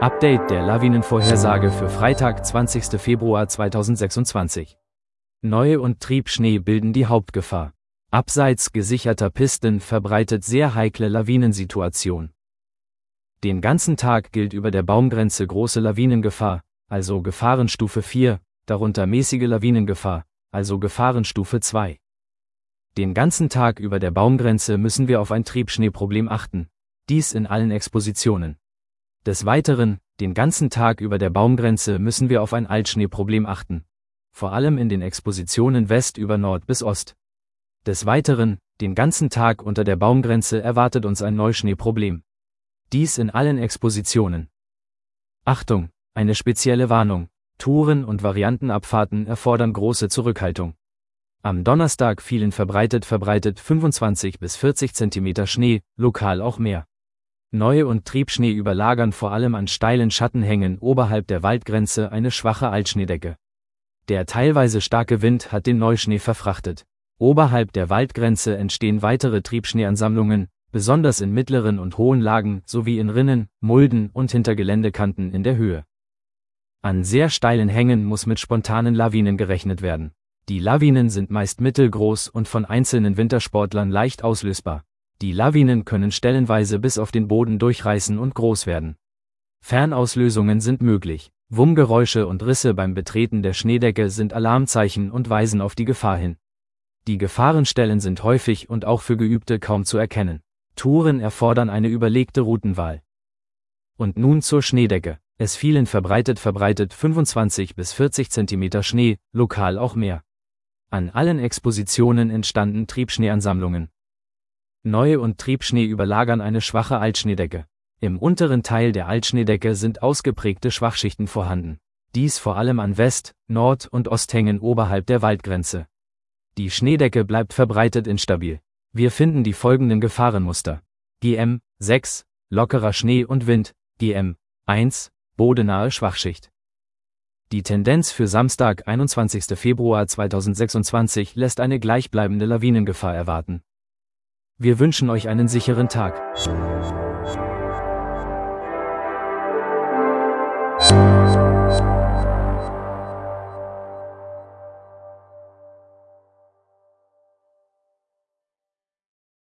Update der Lawinenvorhersage für Freitag, 20. Februar 2026. Neu- und Triebschnee bilden die Hauptgefahr. Abseits gesicherter Pisten verbreitet sehr heikle Lawinensituation. Den ganzen Tag gilt über der Baumgrenze große Lawinengefahr, also Gefahrenstufe 4, darunter mäßige Lawinengefahr, also Gefahrenstufe 2. Den ganzen Tag über der Baumgrenze müssen wir auf ein Triebschneeproblem achten, dies in allen Expositionen. Des Weiteren, den ganzen Tag über der Baumgrenze müssen wir auf ein Altschneeproblem achten, vor allem in den Expositionen West über Nord bis Ost. Des Weiteren, den ganzen Tag unter der Baumgrenze erwartet uns ein Neuschneeproblem. Dies in allen Expositionen. Achtung, eine spezielle Warnung: Touren- und Variantenabfahrten erfordern große Zurückhaltung. Am Donnerstag fielen verbreitet 25 bis 40 cm Schnee, lokal auch mehr. Neu- und Triebschnee überlagern vor allem an steilen Schattenhängen oberhalb der Waldgrenze eine schwache Altschneedecke. Der teilweise starke Wind hat den Neuschnee verfrachtet. Oberhalb der Waldgrenze entstehen weitere Triebschneeansammlungen, besonders in mittleren und hohen Lagen sowie in Rinnen, Mulden und hinter Geländekanten in der Höhe. An sehr steilen Hängen muss mit spontanen Lawinen gerechnet werden. Die Lawinen sind meist mittelgroß und von einzelnen Wintersportlern leicht auslösbar. Die Lawinen können stellenweise bis auf den Boden durchreißen und groß werden. Fernauslösungen sind möglich. Wummgeräusche und Risse beim Betreten der Schneedecke sind Alarmzeichen und weisen auf die Gefahr hin. Die Gefahrenstellen sind häufig und auch für Geübte kaum zu erkennen. Touren erfordern eine überlegte Routenwahl. Und nun zur Schneedecke. Es fielen verbreitet 25 bis 40 cm Schnee, lokal auch mehr. An allen Expositionen entstanden Triebschneeansammlungen. Neu- und Triebschnee überlagern eine schwache Altschneedecke. Im unteren Teil der Altschneedecke sind ausgeprägte Schwachschichten vorhanden. Dies vor allem an West-, Nord- und Osthängen oberhalb der Waldgrenze. Die Schneedecke bleibt verbreitet instabil. Wir finden die folgenden Gefahrenmuster: GM 6, lockerer Schnee und Wind, GM 1, bodenahe Schwachschicht. Die Tendenz für Samstag, 21. Februar 2026 lässt eine gleichbleibende Lawinengefahr erwarten. Wir wünschen euch einen sicheren Tag.